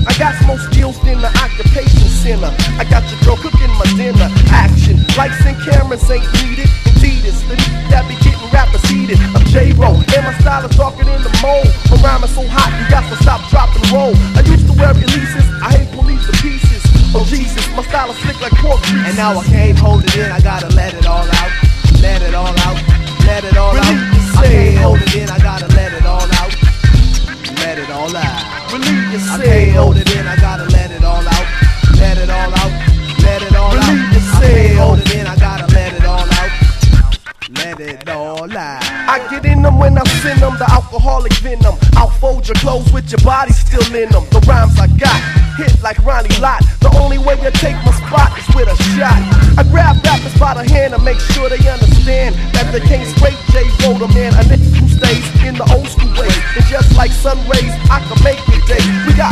I got more skills than the occupation center. I got your girl cooking my dinner. Action, lights and cameras ain't needed. Indeed, it's the that be getting rappers heated. I'm J-Ro, and my style is darker than the mold. My rhyme is so hot, you got to stop, drop, and roll. I used to wear releases, I hate police to pieces. Oh Jesus, my style is slick like pork grease. And now I can't hold it in, I gotta let it all out. Let it all out, let it all out. I can't hold it in, I gotta let it all out. Let it all out. Relieve yourself. I can't hold it in, I gotta let it all out. Let it all out, let it all out. Relieve yourself. I can't hold it in, I gotta let it all out. Let it all out. I get in them when I send them, the alcoholic venom. I'll fold your clothes with your body still in them. The rhymes I got hit like Ronnie Lott. The only way you take my spot is with a shot. I grab rappers by the hand and make sure they understand that they can't scrape J-Ro, the man, a nigga who stays in the old school ways. And just like sun rays, I can make it day. We got